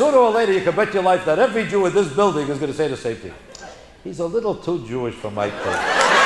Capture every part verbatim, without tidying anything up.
sooner or later, you can bet your life that every Jew in this building is going to say the same thing. He's a little too Jewish for my taste.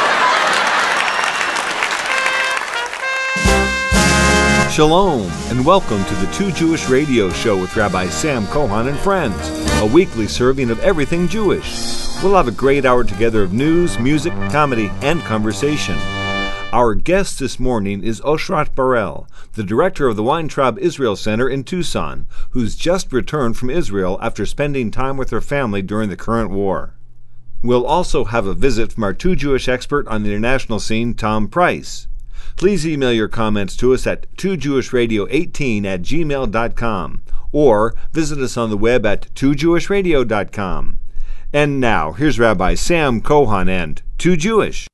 Shalom, and welcome to the Two Jewish Radio Show with Rabbi Sam Cohen and friends, a weekly serving of everything Jewish. We'll have a great hour together of news, music, comedy, and conversation. Our guest this morning is Oshrat Barel, the director of the Weintraub Israel Center in Tucson, who's just returned from Israel after spending time with her family during the current war. We'll also have a visit from our Two Jewish expert on the international scene, Tom Price. Please email your comments to us at two jewish radio eighteen at gmail dot com or visit us on the web at two jewish radio dot com. And now, here's Rabbi Sam Cohen and Too Jewish.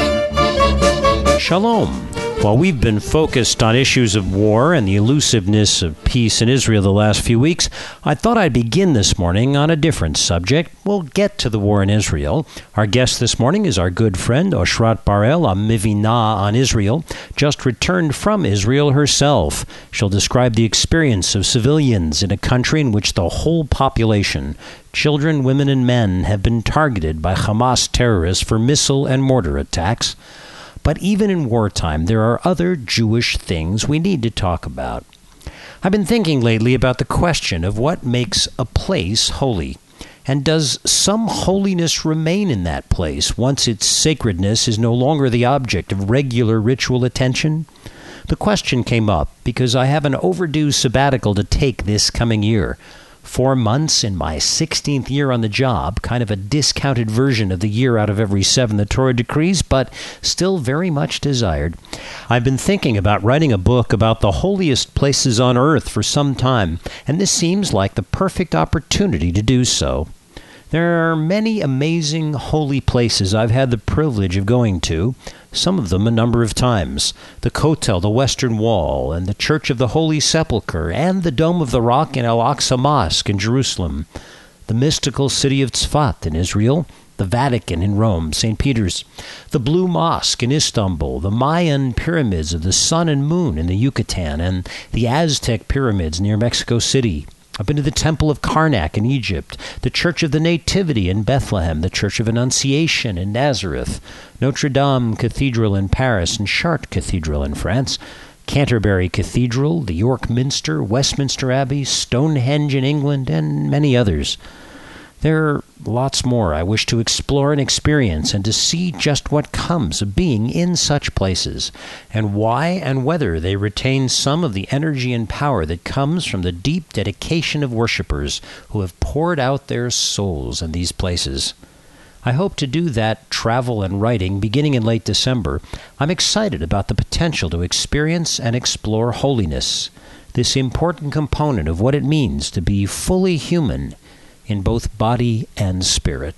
Shalom. While we've been focused on issues of war and the elusiveness of peace in Israel the last few weeks, I thought I'd begin this morning on a different subject. We'll get to the war in Israel. Our guest this morning is our good friend Oshrat Barel, a Mivinah on Israel, just returned from Israel herself. She'll describe the experience of civilians in a country in which the whole population, children, women, and men, have been targeted by Hamas terrorists for missile and mortar attacks. But even in wartime, there are other Jewish things we need to talk about. I've been thinking lately about the question of what makes a place holy, and does some holiness remain in that place once its sacredness is no longer the object of regular ritual attention? The question came up because I have an overdue sabbatical to take this coming year. Four months in my sixteenth year on the job, kind of a discounted version of the year out of every seven the Torah decrees, but still very much desired. I've been thinking about writing a book about the holiest places on earth for some time, and this seems like the perfect opportunity to do so. There are many amazing holy places I've had the privilege of going to, some of them a number of times. The Kotel, the Western Wall, and the Church of the Holy Sepulchre, and the Dome of the Rock in Al-Aqsa Mosque in Jerusalem, the mystical city of Tzfat in Israel, the Vatican in Rome, Saint Peter's, the Blue Mosque in Istanbul, the Mayan pyramids of the sun and moon in the Yucatan, and the Aztec pyramids near Mexico City. I've been to the Temple of Karnak in Egypt, the Church of the Nativity in Bethlehem, the Church of Annunciation in Nazareth, Notre Dame Cathedral in Paris, and Chartres Cathedral in France, Canterbury Cathedral, the York Minster, Westminster Abbey, Stonehenge in England, and many others. There are lots more I wish to explore and experience, and to see just what comes of being in such places, and why and whether they retain some of the energy and power that comes from the deep dedication of worshipers who have poured out their souls in these places. I hope to do that travel and writing beginning in late December. I'm excited about the potential to experience and explore holiness, this important component of what it means to be fully human in both body and spirit.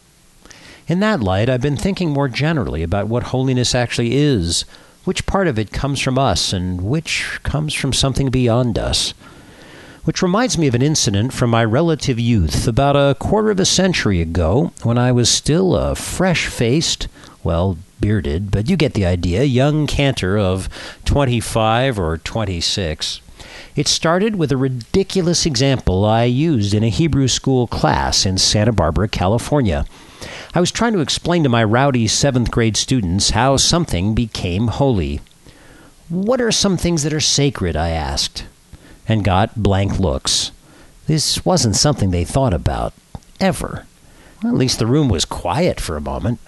In that light, I've been thinking more generally about what holiness actually is, which part of it comes from us, and which comes from something beyond us. Which reminds me of an incident from my relative youth, about a quarter of a century ago, when I was still a fresh-faced, well, bearded, but you get the idea, young cantor of twenty-five or twenty-six. It started with a ridiculous example I used in a Hebrew school class in Santa Barbara, California. I was trying to explain to my rowdy seventh grade students how something became holy. What are some things that are sacred, I asked, and got blank looks. This wasn't something they thought about, ever. Well, at least the room was quiet for a moment.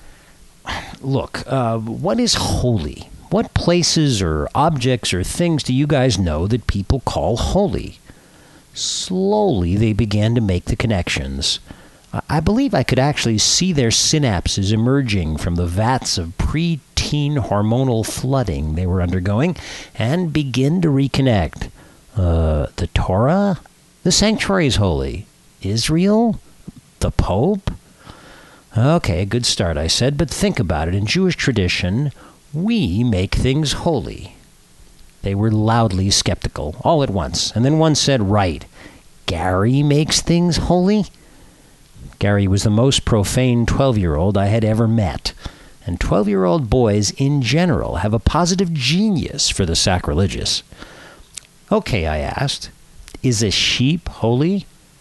Look, uh, what is holy? What places or objects or things do you guys know that people call holy? Slowly, they began to make the connections. I believe I could actually see their synapses emerging from the vats of pre-teen hormonal flooding they were undergoing and begin to reconnect. Uh, the Torah? The sanctuary is holy. Israel? The Pope? Okay, good start, I said, but think about it. In Jewish tradition, we make things holy. They were loudly skeptical, all at once. And then one said, right, Gary makes things holy? Gary was the most profane twelve-year-old I had ever met. And twelve-year-old boys in general have a positive genius for the sacrilegious. Okay, I asked, is a sheep holy?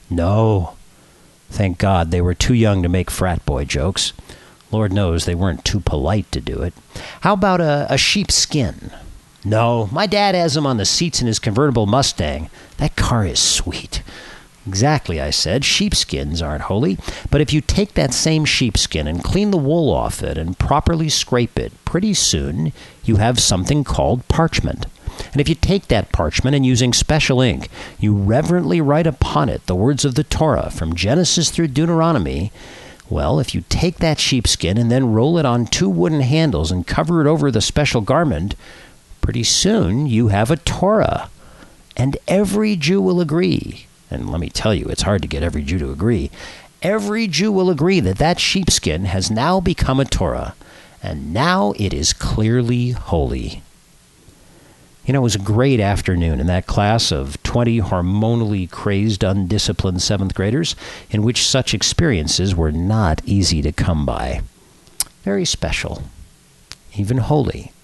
No. Thank God they were too young to make frat boy jokes. Lord knows they weren't too polite to do it. How about a, a sheepskin? No, my dad has them on the seats in his convertible Mustang. That car is sweet. Exactly, I said. Sheepskins aren't holy. But if you take that same sheepskin and clean the wool off it and properly scrape it, pretty soon you have something called parchment. And if you take that parchment and using special ink, you reverently write upon it the words of the Torah from Genesis through Deuteronomy, well, if you take that sheepskin and then roll it on two wooden handles and cover it over the special garment, pretty soon you have a Torah. And every Jew will agree, and let me tell you, it's hard to get every Jew to agree, every Jew will agree that that sheepskin has now become a Torah, and now it is clearly holy. You know, it was a great afternoon in that class of twenty hormonally crazed, undisciplined seventh graders in which such experiences were not easy to come by. Very special, even holy.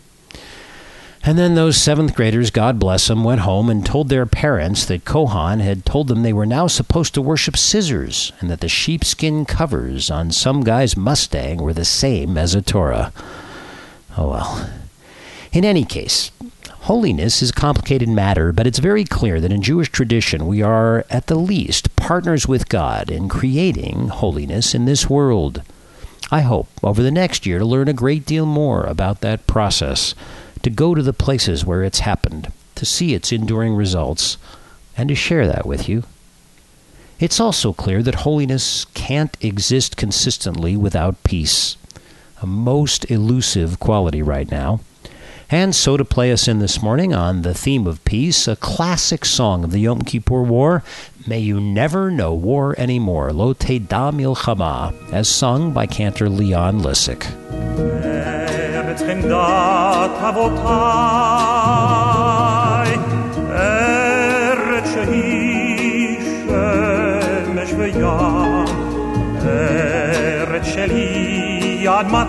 And then those seventh graders, God bless them, went home and told their parents that Kohan had told them they were now supposed to worship scissors and that the sheepskin covers on some guy's Mustang were the same as a Torah. Oh well. In any case, holiness is a complicated matter, but it's very clear that in Jewish tradition we are, at the least, partners with God in creating holiness in this world. I hope over the next year to learn a great deal more about that process, to go to the places where it's happened, to see its enduring results, and to share that with you. It's also clear that holiness can't exist consistently without peace, a most elusive quality right now. And so to play us in this morning on the theme of peace, a classic song of the Yom Kippur War, May You Never Know War Anymore, Lo Teda Milchama, as sung by cantor Leon Lissick. Eretz Chemdat Avotai, Eretz Shehi Shemesh V'Yam, Eretz Sheli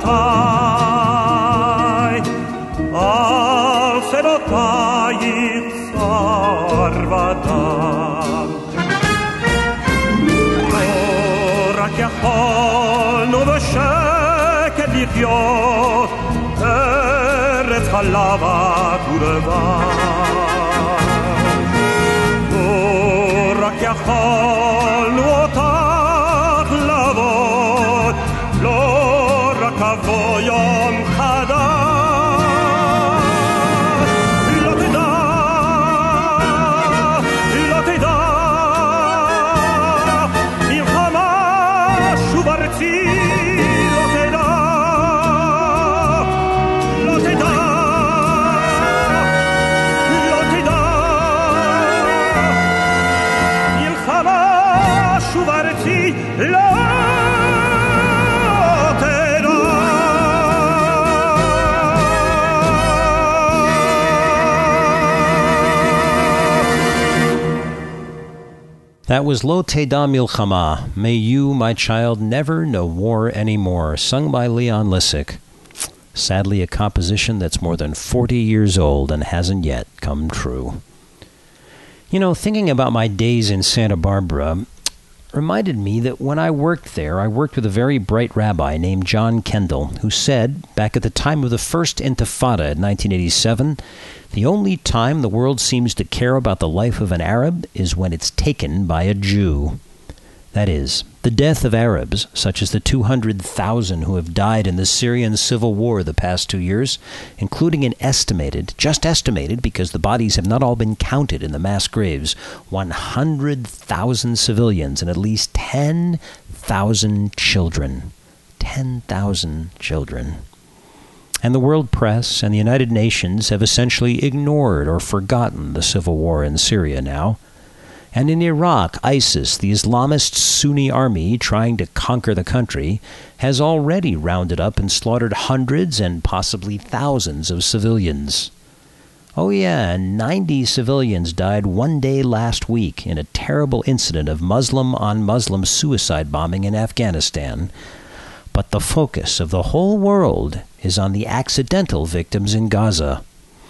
Admatai, Al Sedotayich Sarvadam. Lo rak יכולנו בשקט לחיות, ארץ חלב ודבש. לו רק יכולנו אותך לעבוד, לא רק אבוא יום חדש. That was Lo Teda Milchama, May You, My Child, Never Know War Anymore, sung by Leon Lissick. Sadly, a composition that's more than forty years old and hasn't yet come true. You know, thinking about my days in Santa Barbara reminded me that when I worked there, I worked with a very bright rabbi named John Kendall, who said, back at the time of the First Intifada in nineteen eighty-seven, the only time the world seems to care about the life of an Arab is when it's taken by a Jew. That is, the death of Arabs, such as the two hundred thousand who have died in the Syrian civil war the past two years, including an estimated, just estimated because the bodies have not all been counted in the mass graves, one hundred thousand civilians and at least ten thousand children. ten thousand children. And the world press and the United Nations have essentially ignored or forgotten the civil war in Syria now. And in Iraq, ISIS, the Islamist Sunni army trying to conquer the country, has already rounded up and slaughtered hundreds and possibly thousands of civilians. Oh yeah, and ninety civilians died one day last week in a terrible incident of Muslim-on-Muslim suicide bombing in Afghanistan. But the focus of the whole world is on the accidental victims in Gaza.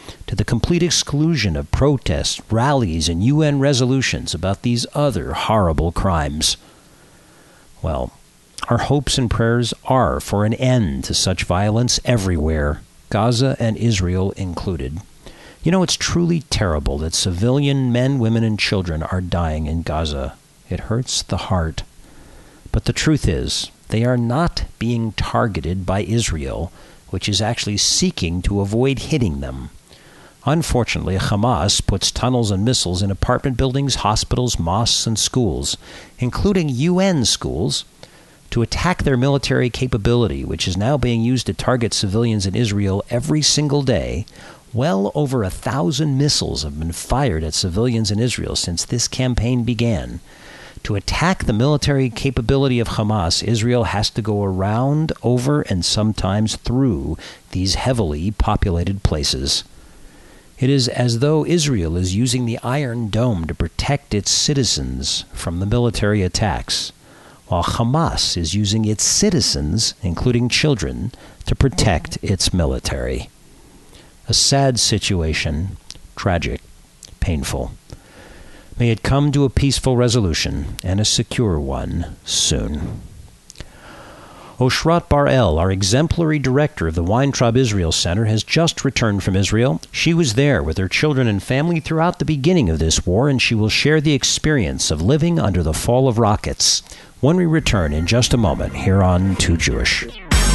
to the complete exclusion of protests, rallies, and U N resolutions about these other horrible crimes. Well, our hopes and prayers are for an end to such violence everywhere, Gaza and Israel included. You know, it's truly terrible that civilian men, women, and children are dying in Gaza. It hurts the heart. But the truth is, they are not being targeted by Israel, which is actually seeking to avoid hitting them. Unfortunately, Hamas puts tunnels and missiles in apartment buildings, hospitals, mosques, and schools, including U N schools, to attack their military capability, which is now being used to target civilians in Israel every single day. Well over a thousand missiles have been fired at civilians in Israel since this campaign began. To attack the military capability of Hamas, Israel has to go around, over, and sometimes through these heavily populated places. It is as though Israel is using the Iron Dome to protect its citizens from the military attacks, while Hamas is using its citizens, including children, to protect its military. A sad situation, tragic, painful. May it come to a peaceful resolution, and a secure one, soon. Oshrat Bar-El, our exemplary director of the Weintraub Israel Center, has just returned from Israel. She was there with her children and family throughout the beginning of this war, and she will share the experience of living under the fall of rockets when we return in just a moment here on Too Jewish.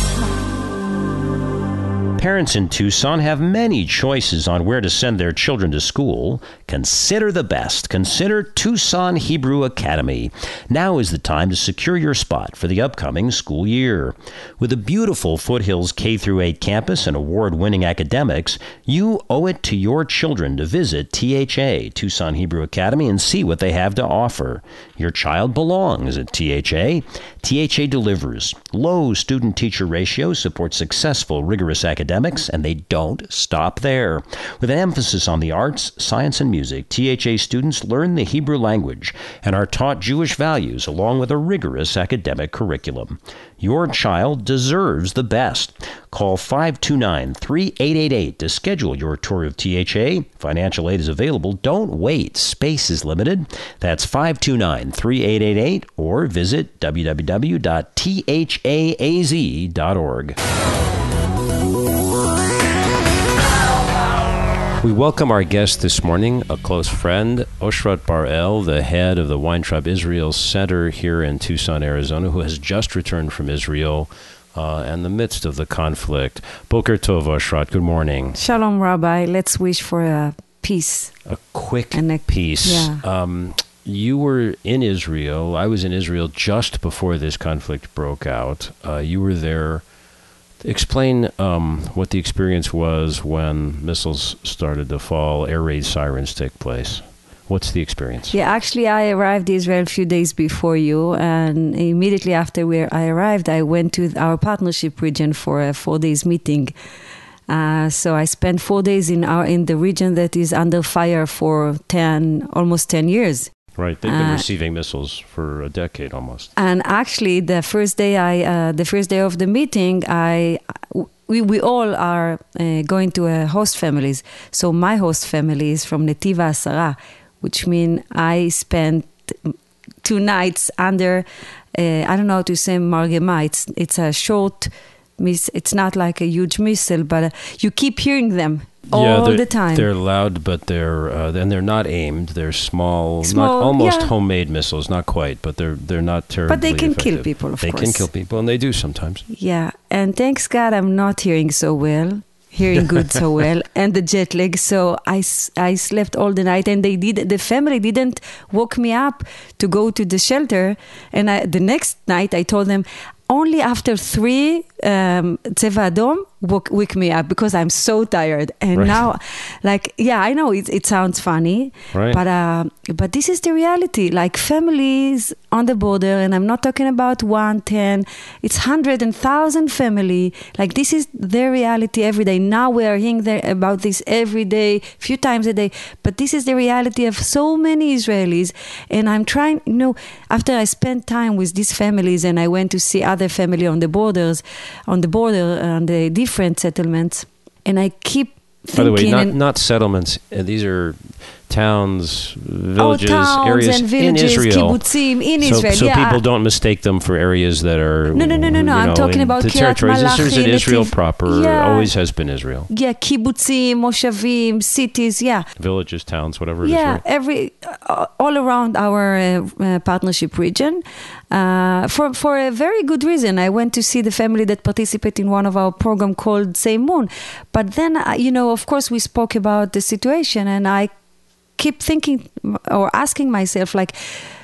Parents in Tucson have many choices on where to send their children to school. Consider the best. Consider Tucson Hebrew Academy. Now is the time to secure your spot for the upcoming school year. With a beautiful Foothills K through eight campus and award-winning academics, you owe it to your children to visit T H A, Tucson Hebrew Academy, and see what they have to offer. Your child belongs at T H A. T H A delivers. Low student-teacher ratio supports successful, rigorous academics. And they don't stop there. With an emphasis on the arts, science, and music, T H A students learn the Hebrew language and are taught Jewish values along with a rigorous academic curriculum. Your child deserves the best. Call five two nine, three eight eight eight to schedule your tour of T H A. Financial aid is available. Don't wait. Space is limited. That's five two nine, three eight eight eight or visit w w w dot t h a a z dot org. We welcome our guest this morning, a close friend, Oshrat Bar-El, the head of the Weintraub Israel Center here in Tucson, Arizona, who has just returned from Israel uh, in the midst of the conflict. Boker Tov, Oshrat. Good morning. Shalom, Rabbi. Let's wish for a peace. A quick and a, peace. Yeah. Um, you were in Israel. I was in Israel just before this conflict broke out. Uh, you were there. Explain um, what the experience was when missiles started to fall, air raid sirens take place. What's the experience? Yeah, actually, I arrived in Israel a few days before you, and immediately after where I arrived, I went to our partnership region for a four days meeting. Uh, so I spent four days in our in the region that is under fire for ten, almost ten years. Right, they've been uh, receiving missiles for a decade almost. And actually, the first day I, uh, the first day of the meeting, I, we we all are uh, going to uh, host families. So my host family is from Netiva Asara, which means I spent two nights under. Uh, I don't know how to say margema. It's it's a short. Miss. It's not like a huge missile, but uh, you keep hearing them. All yeah, the time. They're loud, but they're uh, and they're not aimed. They're small, small not almost yeah. homemade missiles, not quite, but they're they're not terribly. But they can effective. kill people, of they course. They can kill people, and they do sometimes. Yeah, and thanks God, I'm not hearing so well, hearing good so well, and the jet lag. So I, I slept all the night, and they did. The family didn't woke me up to go to the shelter, and I, the next night I told them. Only after three um, Tzeva Adom woke, wake me up because I'm so tired. And right. now, like, yeah, I know it, it sounds funny, right. but uh, but this is the reality. Like families on the border, and I'm not talking about one, ten, it's hundred and thousand family. Like this is their reality every day. Now we are hearing there about this every day, few times a day. But this is the reality of so many Israelis. And I'm trying, you know, after I spent time with these families and I went to see other family on the borders, on the border, on the different settlements, and I keep By the way, thinking not and- not settlements. Uh, these are towns, villages, oh, towns areas and villages, in Israel. kibbutzim in so, Israel. so yeah, people I- don't mistake them for areas that are. No, no, no, no, no. you I'm know, talking in about the Kiryat territories. This is in Malachi, Israel Netiv- proper. Yeah. Always has been Israel. Yeah, kibbutzim, moshavim, cities. Yeah, Villages, towns, whatever it is. yeah. Right? Every uh, all around our uh, uh, partnership region, uh, for for a very good reason. I went to see the family that participated in one of our program called Same Moon, but then uh, you know, of course, we spoke about the situation, and I keep thinking or asking myself, like,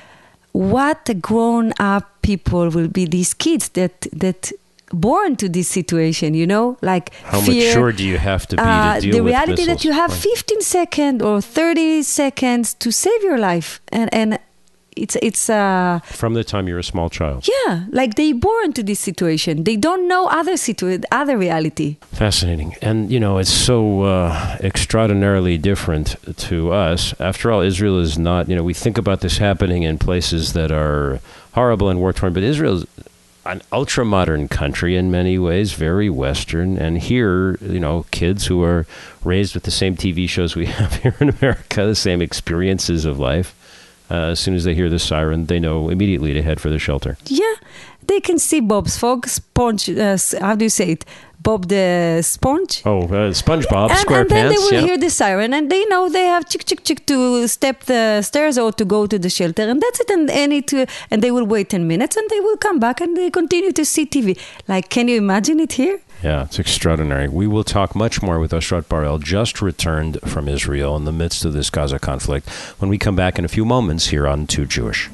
what a grown-up people will be these kids that that born to this situation, you know, like How fear, mature do you have to be uh, to deal the with reality that missiles? you have Right. fifteen seconds or thirty seconds to save your life, and and it's it's uh From the time you're a small child. yeah, like they born to this situation. They don't know other situ other reality. Fascinating. And, you know, it's so uh, extraordinarily different to us. After all, Israel is not, you know, we think about this happening in places that are horrible and war-torn, but Israel is an ultra-modern country in many ways, very Western. And here, you know, kids who are raised with the same T V shows we have here in America, the same experiences of life, uh, as soon as they hear the siren, they know immediately to head for the shelter. Yeah, they can see Bob Sponge. Sponge uh, s- how do you say it? Bob the Sponge. Oh, uh, SpongeBob, and, SquarePants. and then they will yeah. hear the siren, and they know they have chick chick chick to step the stairs or to go to the shelter, and that's it. And any to and they will wait ten minutes, and they will come back, and they continue to see T V. Like, can you imagine it here? Yeah, it's extraordinary. We will talk much more with Oshrat Barel, just returned from Israel in the midst of this Gaza conflict, when we come back in a few moments here on Too Jewish.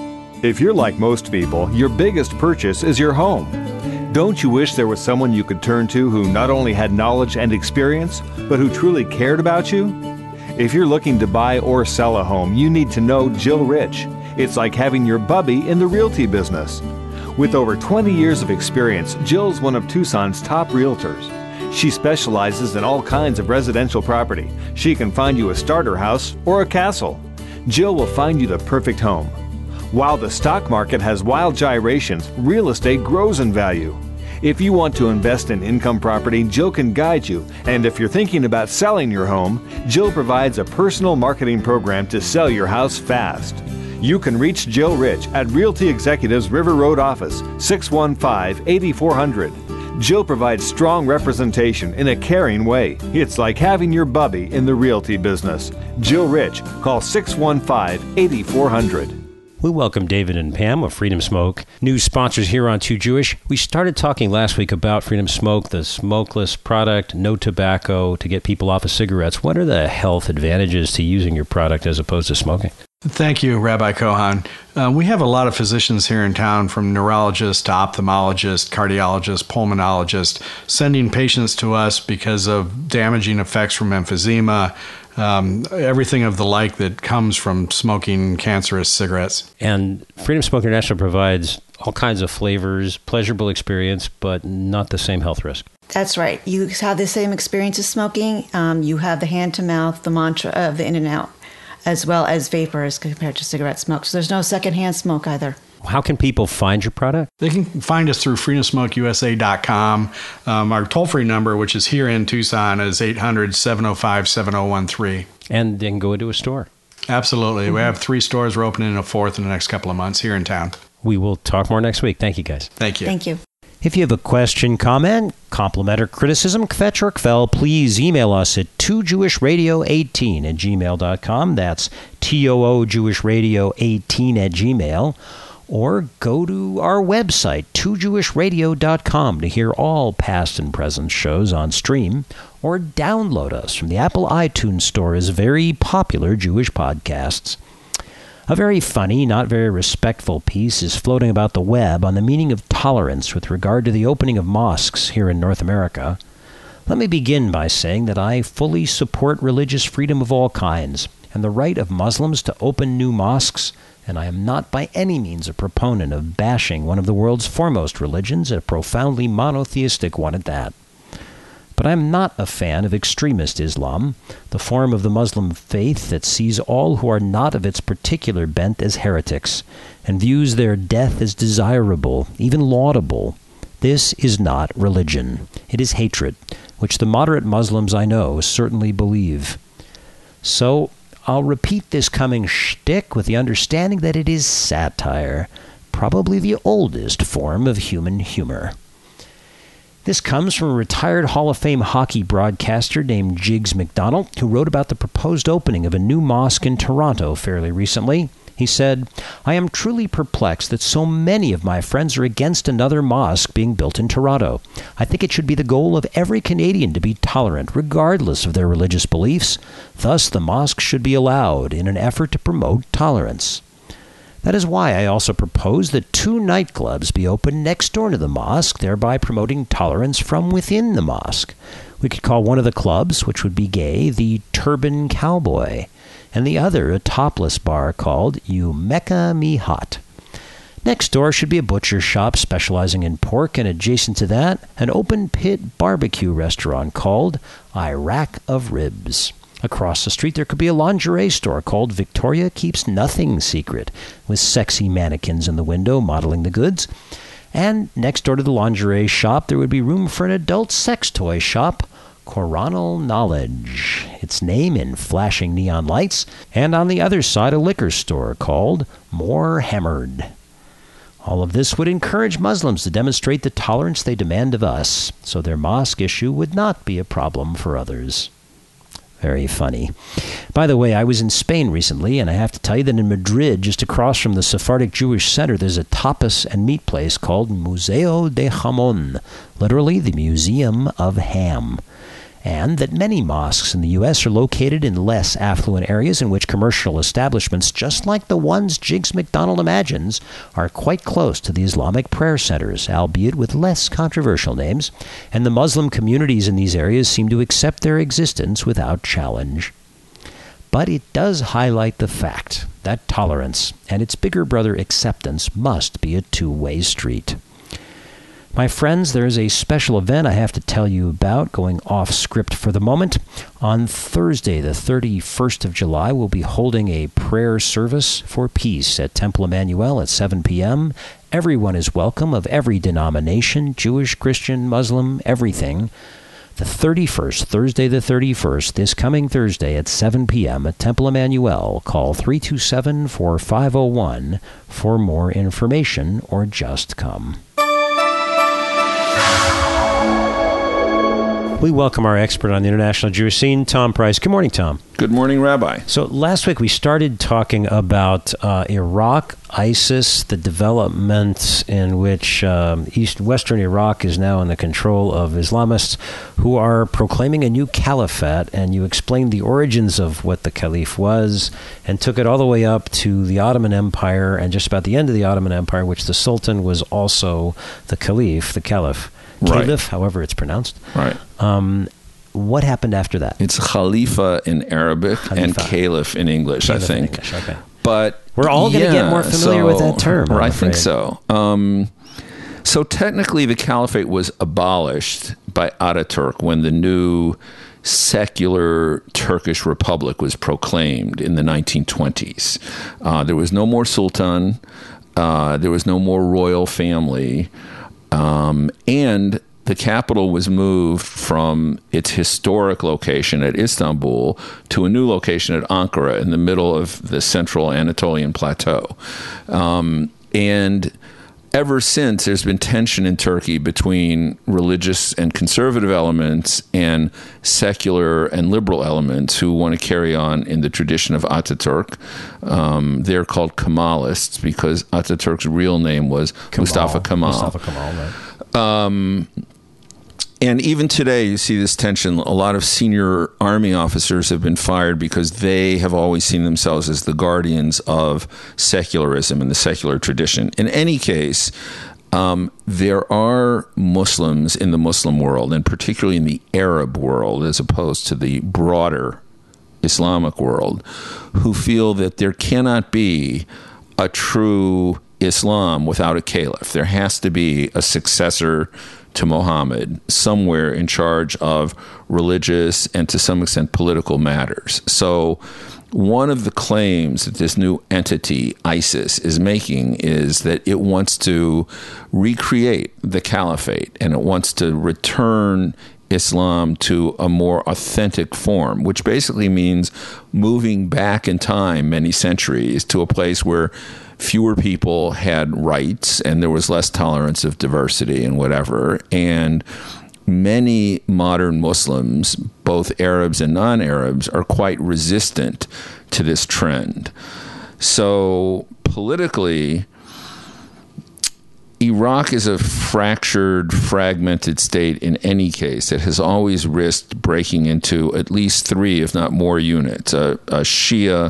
If you're like most people, your biggest purchase is your home. Don't you wish there was someone you could turn to who not only had knowledge and experience, but who truly cared about you? If you're looking to buy or sell a home, you need to know Jill Rich. It's like having your bubby in the realty business. With over twenty years of experience, Jill's one of Tucson's top realtors. She specializes in all kinds of residential property. She can find you a starter house or a castle. Jill will find you the perfect home. While the stock market has wild gyrations, real estate grows in value. If you want to invest in income property, Jill can guide you. And if you're thinking about selling your home, Jill provides a personal marketing program to sell your house fast. You can reach Jill Rich at Realty Executives River Road office, six one five, eight four zero zero. Jill provides strong representation in a caring way. It's like having your bubby in the realty business. Jill Rich, call six one five, eight four zero zero. We welcome David and Pam of Freedom Smoke, new sponsors here on Too Jewish. We started talking last week about Freedom Smoke, the smokeless product, no tobacco, to get people off of cigarettes. What are the health advantages to using your product as opposed to smoking? Thank you, Rabbi Kohan. Uh, we have a lot of physicians here in town, from neurologists to ophthalmologists, cardiologists, pulmonologists, sending patients to us because of damaging effects from emphysema, um, everything of the like that comes from smoking cancerous cigarettes. And Freedom Smoke International provides all kinds of flavors, pleasurable experience, but not the same health risk. That's right. You have the same experience as smoking. Um, you have the hand-to-mouth, the mantra of the in and out, as well as vapor as compared to cigarette smoke. So there's no secondhand smoke either. How can people find your product? They can find us through freedom smoke U S A dot com. Um, our toll-free number, which is here in Tucson, is eight hundred, seven oh five, seven oh one three. And then go into a store. Absolutely. Mm-hmm. We have three stores. We're opening a fourth in the next couple of months here in town. We will talk more next week. Thank you, guys. Thank you. Thank you. If you have a question, comment, compliment, or criticism, kvetch or kvel, please email us at two jewish radio eighteen at gmail dot com. That's T O O Jewish Radio eighteen at Gmail. Or go to our website, two jewish radio dot com, to hear all past and present shows on stream. Or download us from the Apple iTunes Store as very popular Jewish podcasts. A very funny, not very respectful piece is floating about the web on the meaning of tolerance with regard to the opening of mosques here in North America. Let me begin by saying that I fully support religious freedom of all kinds and the right of Muslims to open new mosques, and I am not by any means a proponent of bashing one of the world's foremost religions, a profoundly monotheistic one at that. But I am not a fan of extremist Islam, the form of the Muslim faith that sees all who are not of its particular bent as heretics, and views their death as desirable, even laudable. This is not religion. It is hatred, which the moderate Muslims I know certainly believe. So I'll repeat this coming shtick with the understanding that it is satire, probably the oldest form of human humor. This comes from a retired Hall of Fame hockey broadcaster named Jiggs McDonald, who wrote about the proposed opening of a new mosque in Toronto fairly recently. He said, "I am truly perplexed that so many of my friends are against another mosque being built in Toronto. I think it should be the goal of every Canadian to be tolerant, regardless of their religious beliefs. Thus, the mosque should be allowed in an effort to promote tolerance. That is why I also propose that two nightclubs be opened next door to the mosque, thereby promoting tolerance from within the mosque. We could call one of the clubs, which would be gay, the Turban Cowboy, and the other a topless bar called You Mecca Me Hot. Next door should be a butcher shop specializing in pork, and adjacent to that, an open-pit barbecue restaurant called Iraq of Ribs. Across the street, there could be a lingerie store called Victoria Keeps Nothing Secret, with sexy mannequins in the window modeling the goods. And next door to the lingerie shop, there would be room for an adult sex toy shop, Coronal Knowledge, its name in flashing neon lights, and on the other side a liquor store called More Hammered. All of this would encourage Muslims to demonstrate the tolerance they demand of us, so their mosque issue would not be a problem for others." Very funny. By the way, I was in Spain recently, and I have to tell you that in Madrid, just across from the Sephardic Jewish Center, there's a tapas and meat place called Museo de Jamón, literally the Museum of Ham. And that many mosques in the U S are located in less affluent areas in which commercial establishments, just like the ones Jiggs McDonald imagines, are quite close to the Islamic prayer centers, albeit with less controversial names, and the Muslim communities in these areas seem to accept their existence without challenge. But it does highlight the fact that tolerance and its bigger brother acceptance must be a two-way street. My friends, there is a special event I have to tell you about, going off script for the moment. On Thursday, the thirty-first of July, we'll be holding a prayer service for peace at Temple Emmanuel at seven p.m. Everyone is welcome, of every denomination, Jewish, Christian, Muslim, everything. The thirty-first, Thursday the thirty-first, this coming Thursday at seven p.m. at Temple Emmanuel. Call three two seven, four five zero one for more information, or just come. We welcome our expert on the international Jewish scene, Tom Price. Good morning, Tom. Good morning, Rabbi. So last week we started talking about uh, Iraq, ISIS, the development in which um, East Western Iraq is now in the control of Islamists who are proclaiming a new caliphate, and you explained the origins of what the caliph was and took it all the way up to the Ottoman Empire and just about the end of the Ottoman Empire, which the Sultan was also the caliph, the caliph. Right. Caliph, however it's pronounced. Right. Um, what happened after that? It's Khalifa in Arabic Khalifa. and Caliph in English, Caliph I think. in English, okay. But we're all going to yeah, get more familiar so, with that term. I'm I think afraid. so. Um, so technically, the caliphate was abolished by Ataturk when the new secular Turkish Republic was proclaimed in the nineteen twenties. Uh, there was no more sultan. Uh, there was no more royal family. Um, and the capital was moved from its historic location at Istanbul to a new location at Ankara in the middle of the central Anatolian plateau. Um, and ever since, there's been tension in Turkey between religious and conservative elements and secular and liberal elements who want to carry on in the tradition of Ataturk. Um, they're called Kemalists because Ataturk's real name was Kemal. Mustafa Kemal. Mustafa Kemal, right. Um, and even today, you see this tension. A lot of senior army officers have been fired because they have always seen themselves as the guardians of secularism and the secular tradition. In any case, um, there are Muslims in the Muslim world, and particularly in the Arab world, as opposed to the broader Islamic world, who feel that there cannot be a true Islam without a caliph. There has to be a successor to Muhammad somewhere in charge of religious and to some extent political matters. So one of the claims that this new entity, ISIS, is making is that it wants to recreate the caliphate and it wants to return Islam to a more authentic form, which basically means moving back in time many centuries to a place where fewer people had rights and there was less tolerance of diversity and whatever. And many modern Muslims, both Arabs and non-Arabs, are quite resistant to this trend. So politically, Iraq is a fractured, fragmented state in any case. It has always risked breaking into at least three, if not more, units. A, a Shia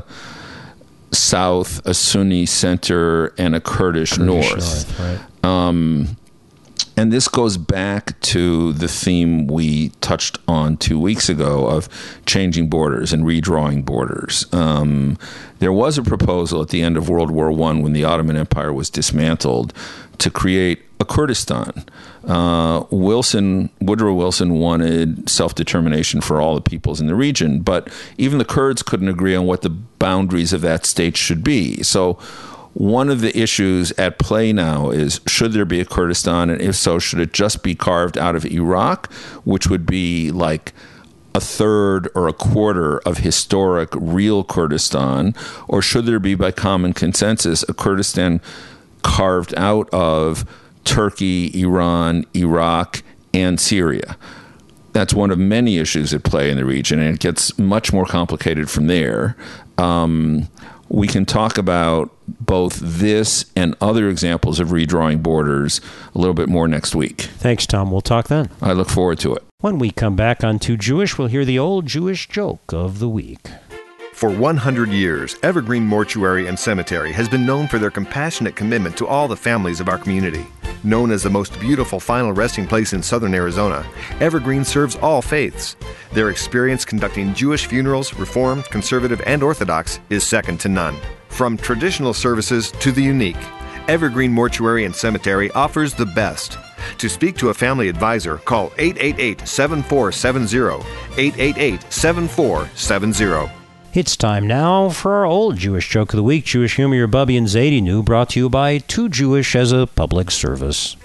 south, a Sunni center, and a Kurdish, Kurdish north. north right. um, and this goes back to the theme we touched on two weeks ago of changing borders and redrawing borders. Um, there was a proposal at the end of World War One, when the Ottoman Empire was dismantled, to create a Kurdistan. Uh, Wilson, Woodrow Wilson wanted self-determination for all the peoples in the region, but even the Kurds couldn't agree on what the boundaries of that state should be. So one of the issues at play now is, should there be a Kurdistan, and if so, should it just be carved out of Iraq, which would be like a third or a quarter of historic real Kurdistan, or should there be, by common consensus, a Kurdistan carved out of Turkey, Iran, Iraq, and Syria? That's one of many issues at play in the region, and it gets much more complicated from there. Um, we can talk about both this and other examples of redrawing borders a little bit more next week. Thanks, Tom. We'll talk then. I look forward to it. When we come back on Too Jewish, we'll hear the old Jewish joke of the week. For one hundred years, Evergreen Mortuary and Cemetery has been known for their compassionate commitment to all the families of our community. Known as the most beautiful final resting place in southern Arizona, Evergreen serves all faiths. Their experience conducting Jewish funerals, Reformed, Conservative, and Orthodox, is second to none. From traditional services to the unique, Evergreen Mortuary and Cemetery offers the best. To speak to a family advisor, call eight eight eight, seven four seven zero, eight eight eight, seven four seven zero. It's time now for our old Jewish joke of the week. Jewish humor, your Bubby and Zadie knew, brought to you by Too Jewish as a public service.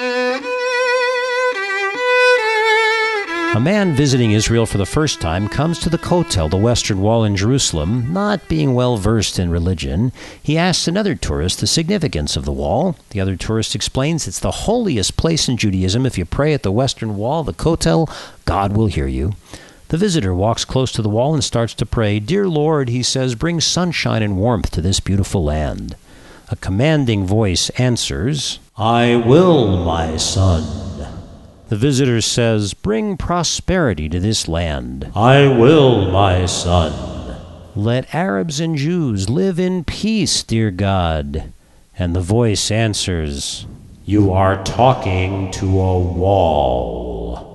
A man visiting Israel for the first time comes to the Kotel, the Western Wall in Jerusalem. Not being well versed in religion, he asks another tourist the significance of the wall. The other tourist explains it's the holiest place in Judaism. If you pray at the Western Wall, the Kotel, God will hear you. The visitor walks close to the wall and starts to pray. "Dear Lord," he says, "bring sunshine and warmth to this beautiful land." A commanding voice answers, "I will, my son." The visitor says, "Bring prosperity to this land." "I will, my son." "Let Arabs and Jews live in peace, dear God." And the voice answers, "You are talking to a wall."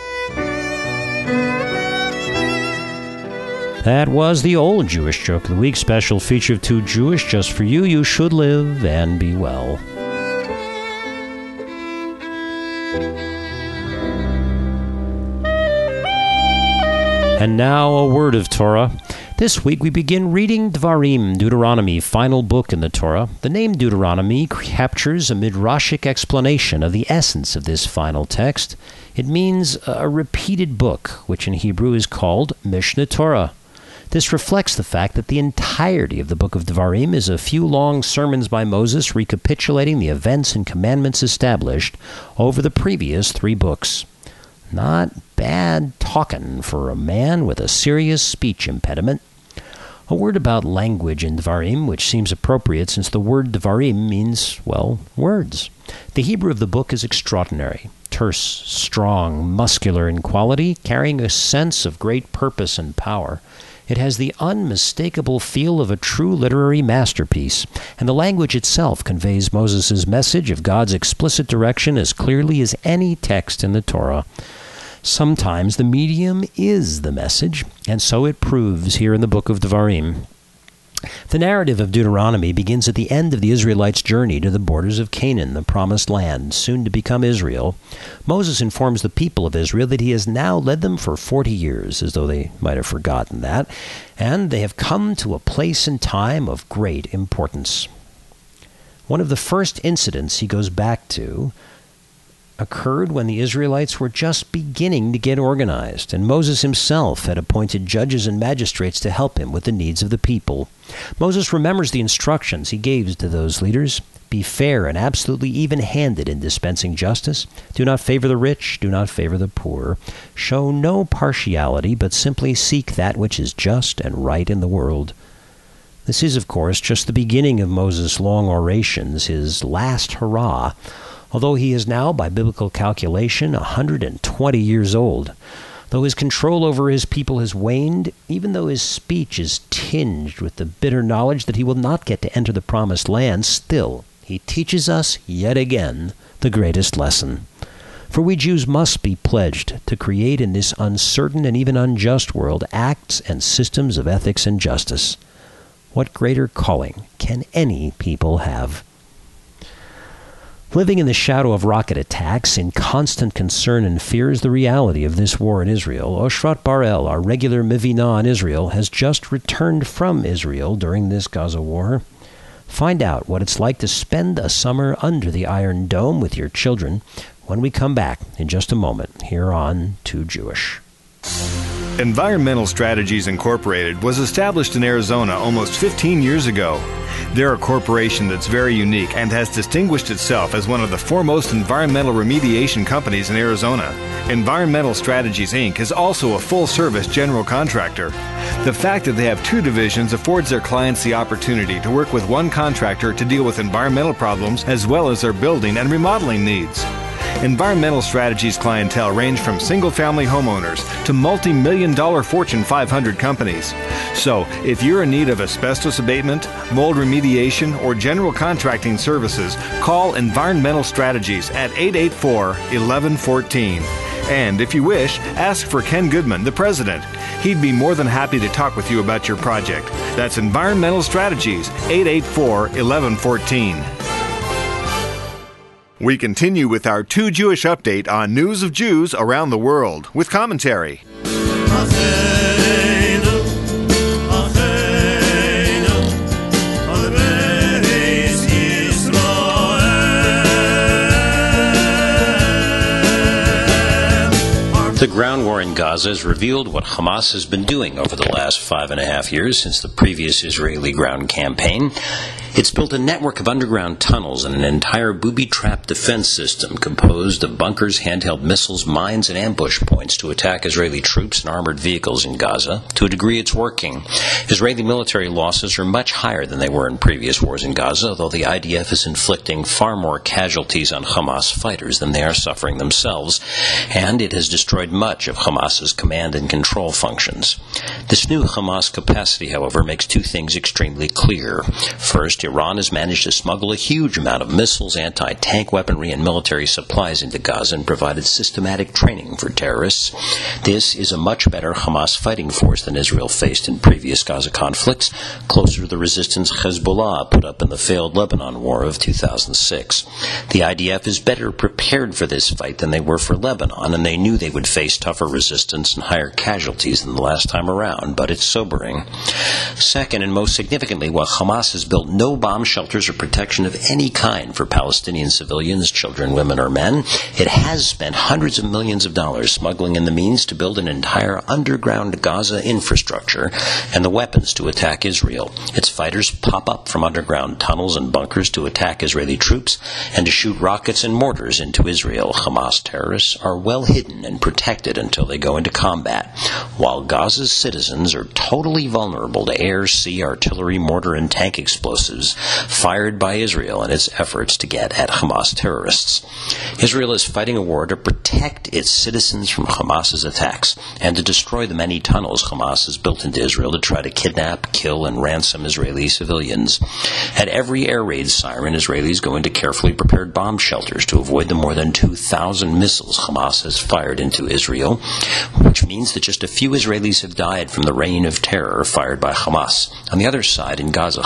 That was the old Jewish joke of the week, special feature of Too Jewish, just for you. You should live and be well. And now a word of Torah. This week we begin reading Dvarim, Deuteronomy, final book in the Torah. The name Deuteronomy captures a midrashic explanation of the essence of this final text. It means a repeated book, which in Hebrew is called Mishneh Torah. This reflects the fact that the entirety of the book of Dvarim is a few long sermons by Moses recapitulating the events and commandments established over the previous three books. Not bad talking for a man with a serious speech impediment. A word about language in Dvarim, which seems appropriate since the word Dvarim means, well, words. The Hebrew of the book is extraordinary, terse, strong, muscular in quality, carrying a sense of great purpose and power. It has the unmistakable feel of a true literary masterpiece, and the language itself conveys Moses' message of God's explicit direction as clearly as any text in the Torah. Sometimes the medium is the message, and so it proves here in the book of Dvarim. The narrative of Deuteronomy begins at the end of the Israelites' journey to the borders of Canaan, the promised land, soon to become Israel. Moses informs the people of Israel that he has now led them for forty years, as though they might have forgotten that, and they have come to a place and time of great importance. One of the first incidents he goes back to occurred when the Israelites were just beginning to get organized, and Moses himself had appointed judges and magistrates to help him with the needs of the people. Moses remembers the instructions he gave to those leaders. Be fair and absolutely even-handed in dispensing justice. Do not favor the rich, do not favor the poor. Show no partiality, but simply seek that which is just and right in the world. This is, of course, just the beginning of Moses' long orations, his last hurrah, although he is now, by biblical calculation, one hundred twenty years old. Though his control over his people has waned, even though his speech is tinged with the bitter knowledge that he will not get to enter the promised land, still, he teaches us, yet again, the greatest lesson. For we Jews must be pledged to create in this uncertain and even unjust world acts and systems of ethics and justice. What greater calling can any people have? Living in the shadow of rocket attacks, in constant concern and fear, is the reality of this war in Israel. Oshrat Bar-El, our regular Mivinah in Israel, has just returned from Israel during this Gaza war. Find out what it's like to spend a summer under the Iron Dome with your children when we come back in just a moment here on Too Jewish. Environmental Strategies Incorporated was established in Arizona almost fifteen years ago. They're a corporation that's very unique and has distinguished itself as one of the foremost environmental remediation companies in Arizona. Environmental Strategies, Incorporated is also a full-service general contractor. The fact that they have two divisions affords their clients the opportunity to work with one contractor to deal with environmental problems as well as their building and remodeling needs. Environmental Strategies clientele range from single-family homeowners to multi-million dollar Fortune five hundred companies. So, if you're in need of asbestos abatement, mold remediation, or general contracting services, call Environmental Strategies at eight eight four, one one one four. And if you wish, ask for Ken Goodman, the president. He'd be more than happy to talk with you about your project. That's Environmental Strategies, eight eight four, one one one four. We continue with our Too Jewish update on news of Jews around the world with commentary. The ground war in Gaza has revealed what Hamas has been doing over the last five and a half years since the previous Israeli ground campaign. It's built a network of underground tunnels and an entire booby-trapped defense system composed of bunkers, handheld missiles, mines, and ambush points to attack Israeli troops and armored vehicles in Gaza. To a degree, it's working. Israeli military losses are much higher than they were in previous wars in Gaza, although the I D F is inflicting far more casualties on Hamas fighters than they are suffering themselves, and it has destroyed much of Hamas's command and control functions. This new Hamas capacity, however, makes two things extremely clear. First, Iran has managed to smuggle a huge amount of missiles, anti-tank weaponry, and military supplies into Gaza and provided systematic training for terrorists. This is a much better Hamas fighting force than Israel faced in previous Gaza conflicts, closer to the resistance Hezbollah put up in the failed Lebanon War of two thousand six. The I D F is better prepared for this fight than they were for Lebanon, and they knew they would face tougher resistance and higher casualties than the last time around, but it's sobering. Second, and most significantly, while Hamas has built no bomb shelters or protection of any kind for Palestinian civilians, children, women, or men, it has spent hundreds of millions of dollars smuggling in the means to build an entire underground Gaza infrastructure and the weapons to attack Israel. Its fighters pop up from underground tunnels and bunkers to attack Israeli troops and to shoot rockets and mortars into Israel. Hamas terrorists are well hidden and protected until they go into combat, while Gaza's citizens are totally vulnerable to air, sea, artillery, mortar, and tank explosives fired by Israel in its efforts to get at Hamas terrorists. Israel is fighting a war to protect its citizens from Hamas's attacks and to destroy the many tunnels Hamas has built into Israel to try to kidnap, kill, and ransom Israeli civilians. At every air raid siren, Israelis go into carefully prepared bomb shelters to avoid the more than two thousand missiles Hamas has fired into Israel, which means that just a few Israelis have died from the rain of terror fired by Hamas. On the other side, in Gaza, Hamas has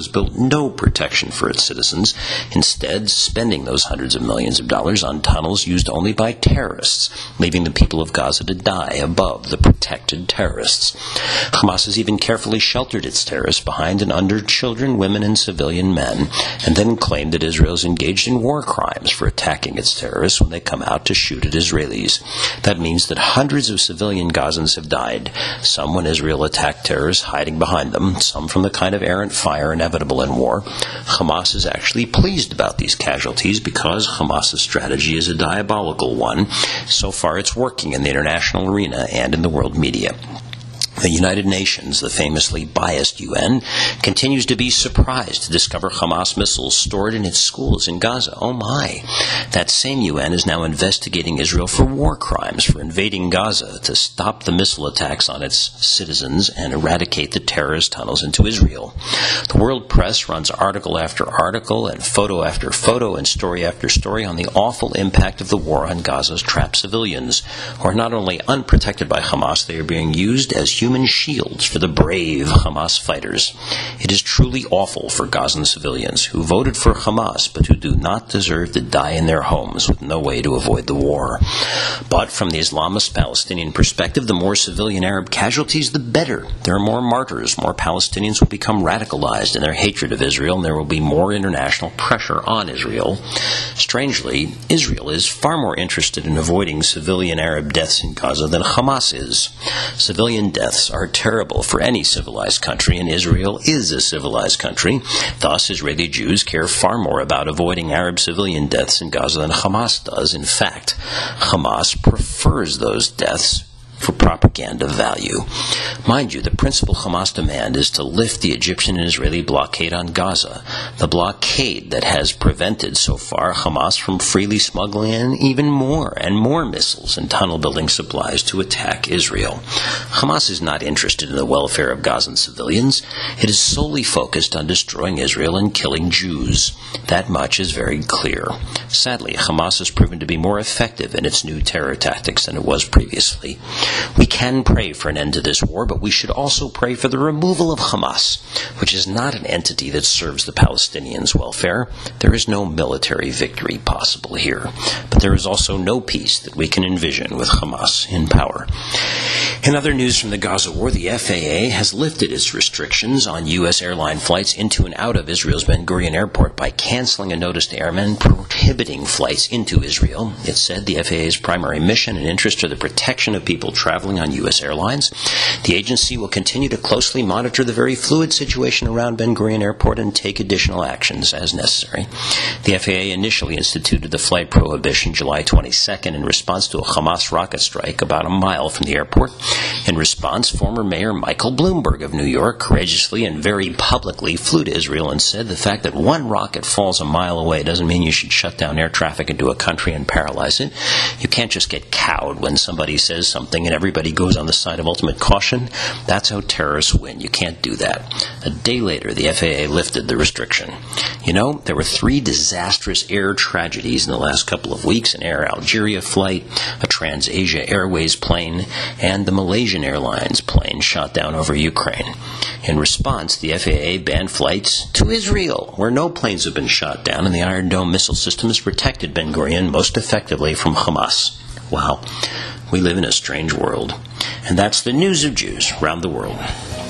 has built no protection for its citizens, instead spending those hundreds of millions of dollars on tunnels used only by terrorists, leaving the people of Gaza to die above the protected terrorists. Hamas has even carefully sheltered its terrorists behind and under children, women, and civilian men, and then claimed that Israel is engaged in war crimes for attacking its terrorists when they come out to shoot at Israelis. That means that hundreds of civilian Gazans have died, some when Israel attacked terrorists hiding behind them, some from the kind of errant fire inevitable in war. Hamas is actually pleased about these casualties because Hamas's strategy is a diabolical one. So far it's working in the international arena and in the world media. The United Nations, the famously biased U N, continues to be surprised to discover Hamas missiles stored in its schools in Gaza. Oh my! That same U N is now investigating Israel for war crimes for invading Gaza to stop the missile attacks on its citizens and eradicate the terrorist tunnels into Israel. The world press runs article after article and photo after photo and story after story on the awful impact of the war on Gaza's trapped civilians, who are not only unprotected by Hamas, they are being used as human human shields for the brave Hamas fighters. It is truly awful for Gazan civilians who voted for Hamas but who do not deserve to die in their homes with no way to avoid the war. But from the Islamist Palestinian perspective, the more civilian Arab casualties, the better. There are more martyrs, more Palestinians will become radicalized in their hatred of Israel, and there will be more international pressure on Israel. Strangely, Israel is far more interested in avoiding civilian Arab deaths in Gaza than Hamas is. Civilian deaths are terrible for any civilized country, and Israel is a civilized country. Thus, Israeli Jews care far more about avoiding Arab civilian deaths in Gaza than Hamas does. In fact, Hamas prefers those deaths for propaganda value. Mind you, the principal Hamas demand is to lift the Egyptian and Israeli blockade on Gaza, the blockade that has prevented so far Hamas from freely smuggling in even more and more missiles and tunnel-building supplies to attack Israel. Hamas is not interested in the welfare of Gazan civilians. It is solely focused on destroying Israel and killing Jews. That much is very clear. Sadly, Hamas has proven to be more effective in its new terror tactics than it was previously. We can pray for an end to this war, but we should also pray for the removal of Hamas, which is not an entity that serves the Palestinians' welfare. There is no military victory possible here, but there is also no peace that we can envision with Hamas in power. In other news from the Gaza war, the F A A has lifted its restrictions on U S airline flights into and out of Israel's Ben Gurion Airport by canceling a notice to airmen prohibiting flights into Israel. It said the F A A's primary mission and interest are the protection of people traveling on U S airlines. The agency will continue to closely monitor the very fluid situation around Ben Gurion Airport and take additional actions as necessary. The F A A initially instituted the flight prohibition July twenty-second in response to a Hamas rocket strike about a mile from the airport. In response, former Mayor Michael Bloomberg of New York courageously and very publicly flew to Israel and said the fact that one rocket falls a mile away doesn't mean you should shut down air traffic into a country and paralyze it. You can't just get cowed when somebody says something and everybody goes on the side of ultimate caution. That's how terrorists win. You can't do that. A day later, the F A A lifted the restriction. You know, there were three disastrous air tragedies in the last couple of weeks: an Air Algeria flight, a TransAsia Airways plane, and the Malaysian Airlines plane shot down over Ukraine. In response, the F A A banned flights to Israel, where no planes have been shot down, and the Iron Dome missile system has protected Ben Gurion most effectively from Hamas. Wow, we live in a strange world. And that's the news of Jews around the world.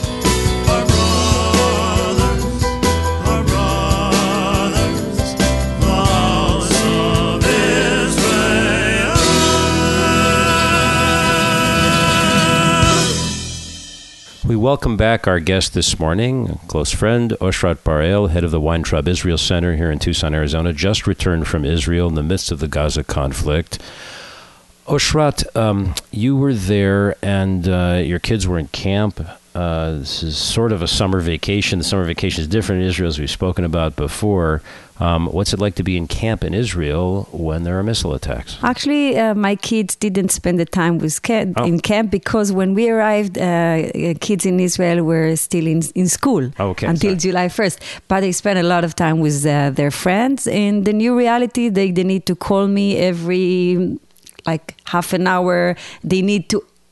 We welcome back our guest this morning, a close friend, Oshrat Bar-El, head of the Weintraub Israel Center here in Tucson, Arizona, just returned from Israel in the midst of the Gaza conflict. Oshrat, um, you were there and uh, your kids were in camp. Uh, this is sort of a summer vacation. The summer vacation is different in Israel, as we've spoken about before. Um, what's it like to be in camp in Israel when there are missile attacks? Actually, uh, my kids didn't spend the time with ca- oh. in camp because when we arrived, uh, kids in Israel were still in, in school oh, okay. until Sorry. July first. But they spent a lot of time with uh, their friends. In the new reality, they, they need to call me every like half an hour. They need to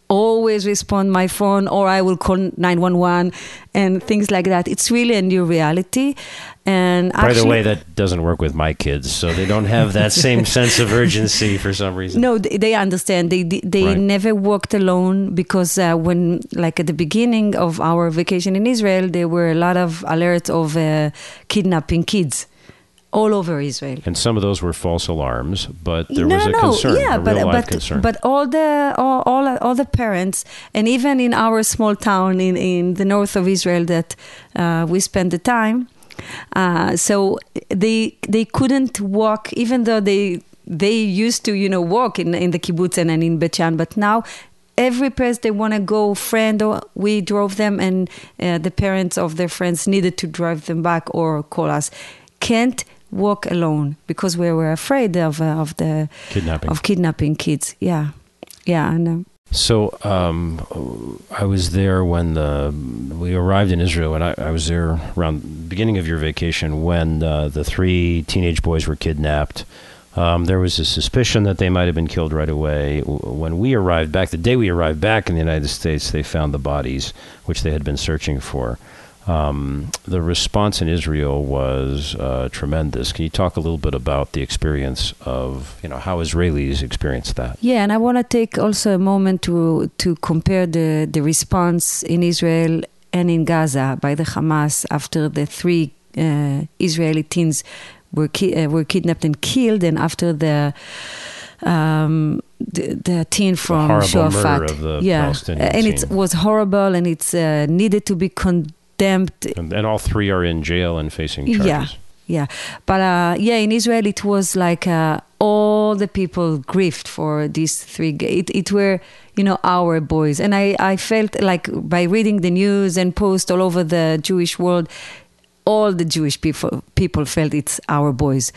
always respond my phone, or I will call nine one one and things like that. It's really a new reality. And by actually, the way, that doesn't work with my kids, so they don't have that same sense of urgency for some reason. No, they, they understand. They they, they Right. never walked alone because uh, when, like at the beginning of our vacation in Israel, there were a lot of alerts of uh, kidnapping kids all over Israel. And some of those were false alarms, but there no, was a no, concern, yeah, a but real life but concern. but all the all, all all the parents, and even in our small town in, in the north of Israel that uh, we spent the time, uh, so they they couldn't walk, even though they they used to you know walk in in the kibbutz and, and in Bet Shan, but now. Every place they want to go, friend, or we drove them, and uh, the parents of their friends needed to drive them back or call us. Can't walk alone because we were afraid of uh, of the Kidnapping. of kidnapping kids. Yeah, yeah, and. Uh, So um, I was there when the, we arrived in Israel, and I, I was there around the beginning of your vacation when uh, the three teenage boys were kidnapped. Um, there was a suspicion that they might have been killed right away. When we arrived back, the day we arrived back in the United States, they found the bodies, which they had been searching for. Um, the response in Israel was uh, tremendous. Can you talk a little bit about the experience of, you know, how Israelis experienced that? Yeah, and I want to take also a moment to to compare the, the response in Israel and in Gaza by the Hamas after the three uh, Israeli teens were ki- uh, were kidnapped and killed, and after the um, the, the teen from horrible Shafat. murder of the yeah, Palestinian and it teen. was horrible, and it's uh, needed to be condemned. And, and all three are in jail and facing charges. Yeah, yeah. But uh, yeah, in Israel, it was like uh, all the people grieved for these three. G- it, it were, you know, our boys. And I, I felt like by reading the news and posts all over the Jewish world, all the Jewish people people felt it's our boys.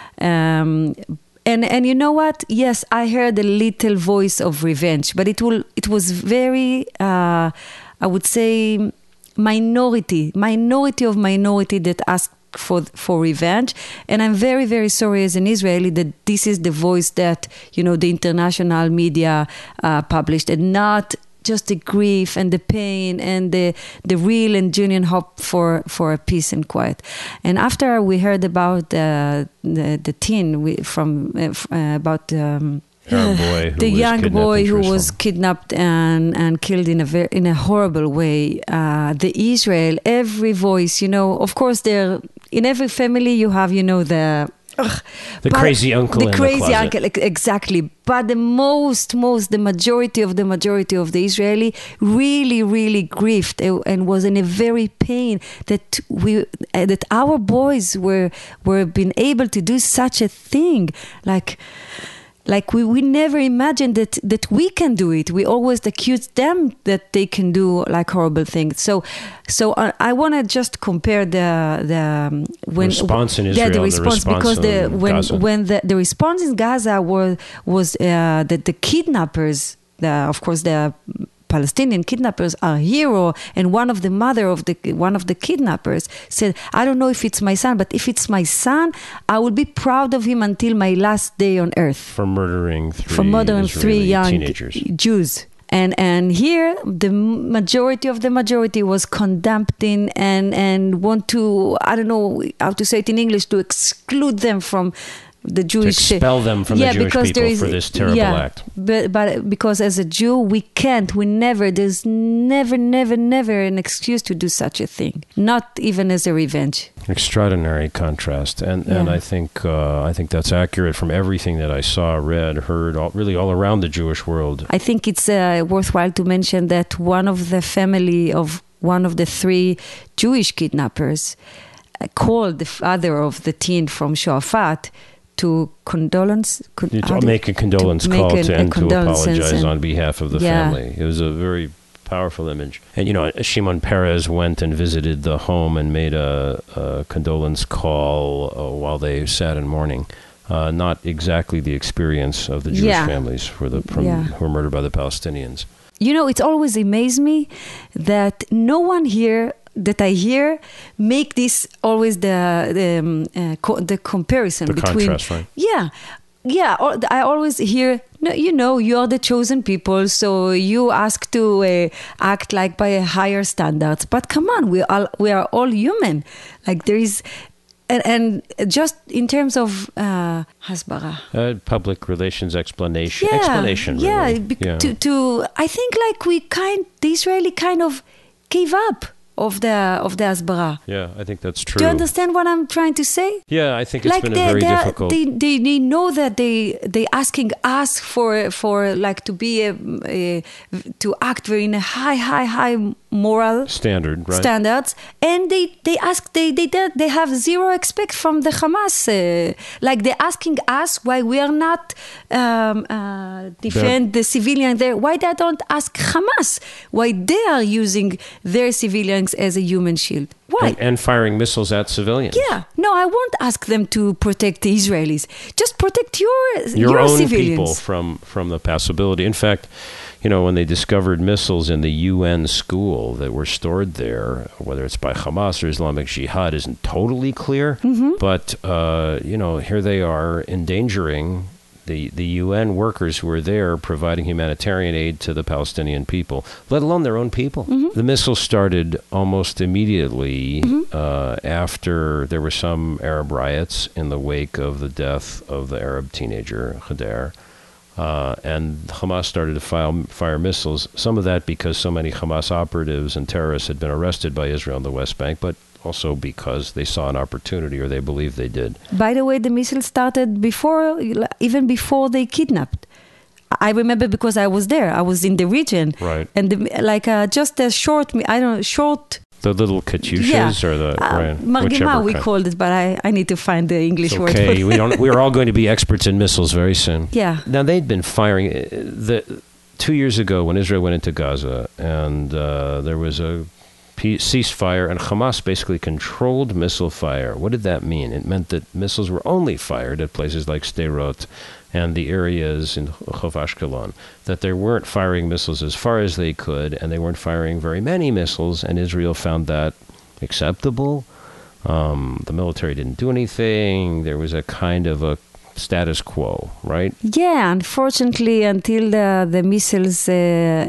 Um, and and you know what? Yes, I heard a little voice of revenge, but it will it was very, uh, I would say, minority, minority of minority that asked for for revenge. And I'm very, very sorry as an Israeli that this is the voice that, you know, the international media uh, published, and not just the grief and the pain and the the real and genuine hope for, for a peace and quiet. And after we heard about uh, the the teen we, from uh, f- uh, about um, Arab boy who the was young kidnapped boy in who was Jerusalem. kidnapped and, and killed in a very, in a horrible way. Uh, the Israel, every voice, you know, of course, there in every family you have, you know, the ugh, The but- crazy uncle the in the crazy closet. uncle, ex- exactly. But the most, most, the majority of the majority of the Israeli really, really grieved uh, and was in a very pain that we uh, that our boys were were been able to do such a thing, like. Like we, we never imagined that, that we can do it. We always accuse them that they can do like horrible things. So, so I, I want to just compare the the um, when Response in yeah, Israel, the the response, response because the in when Gaza. when the, the response in Gaza was was uh, that the kidnappers, the of course the Palestinian kidnappers are hero, and one of the mother of the one of the kidnappers said, "I don't know if it's my son, but if it's my son, I will be proud of him until my last day on earth." For murdering three For murdering Israeli three young teenagers. Jews. And and here the majority of the majority was condemning and and want to, I don't know how to say it in English, to exclude them from the Jewish, To expel them from yeah, the Jewish because people there is, for this terrible yeah, act. But but because as a Jew we can't, we never, there's never, never, never an excuse to do such a thing, not even as a revenge. Extraordinary contrast, and and Yeah. I think uh, I think that's accurate from everything that I saw, read, heard, all, really all around the Jewish world. I think it's uh, worthwhile to mention that one of the family of one of the three Jewish kidnappers uh, called the father of the teen from Shafat to condolence. Con- You how to do- make a condolence to make call an- to, a and to condolences apologize and- on behalf of the Yeah. family. It was a very powerful image. And, you know, Shimon Peres went and visited the home and made a, a condolence call uh, while they sat in mourning. Uh, not exactly the experience of the Jewish Yeah. families for the from, Yeah. who were murdered by the Palestinians. You know, it's always amazed me that no one here that I hear make this always the the, um, uh, co- the comparison The between contrast, right? yeah. yeah, I always hear, no, you know, you are the chosen people, so you ask to uh, act like by a higher standards. But come on, we are we are all human. Like there is, and, and just in terms of uh, hasbara, uh, public relations explanation, yeah, explanation. Yeah, really. be- yeah. To to I think like we kind the Israeli kind of gave up of the of the hasbara. Yeah, I think that's true. Do you understand what I'm trying to say? Yeah, I think it's like been they, a very they, are- difficult. They, they they know that they they asking us for for like to be a, a to act very in a high high high moral standard, right? standards, and they they ask they they they have zero expect from the Hamas. Uh, like they're asking us why we are not um, uh, defend the civilian there. Why they don't ask Hamas why they are using their civilians as a human shield? Why? And, and firing missiles at civilians. Yeah, no, I won't ask them to protect the Israelis. Just protect your your, your own civilians. people from from the possibility. In fact, you know, when they discovered missiles in the U N school that were stored there, whether it's by Hamas or Islamic Jihad, isn't totally clear. Mm-hmm. But uh, you know, here they are endangering the the U N workers who are there providing humanitarian aid to the Palestinian people, let alone their own people. Mm-hmm. The missiles started almost immediately Mm-hmm. uh, after there were some Arab riots in the wake of the death of the Arab teenager Khader. Uh, and Hamas started to file, fire missiles, some of that because so many Hamas operatives and terrorists had been arrested by Israel in the West Bank, but also because they saw an opportunity, or they believed they did. By the way, the missiles started before, even before they kidnapped. I remember because I was there. I was in the region. Right. And the, like uh, just a short, I don't know, short... The little Katyushas, yeah. or the uh, right, Margema, whichever we kind. called it, but I, I need to find the English It's word. okay, we don't. We're all going to be experts in missiles very soon. Yeah. Now they'd been firing uh, the two years ago when Israel went into Gaza, and uh, there was a peace, ceasefire, and Hamas basically controlled missile fire. What did that mean? It meant that missiles were only fired at places like Sderot and the areas in Chof Ashkelon, that they weren't firing missiles as far as they could, and they weren't firing very many missiles, and Israel found that acceptable. Um, the military didn't do anything. There was a kind of a status quo, right? Yeah, unfortunately, until the, the missiles uh,